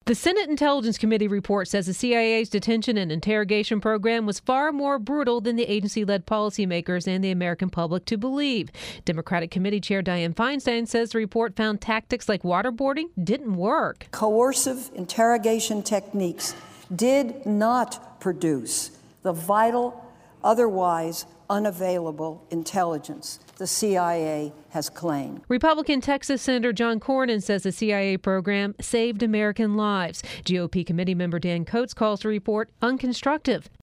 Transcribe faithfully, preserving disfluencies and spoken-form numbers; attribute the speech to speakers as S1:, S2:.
S1: The Senate Intelligence Committee report says the C I A's detention and interrogation program was far more brutal than the agency-led policymakers and the American public to believe. Democratic Committee Chair Dianne Feinstein says the report found tactics like waterboarding didn't work.
S2: Coercive interrogation techniques did not produce the vital, otherwise unavailable intelligence the C I A has claimed.
S1: Republican Texas Senator John Cornyn says the C I A program saved American lives. G O P committee member Dan Coats calls the report unconstructive.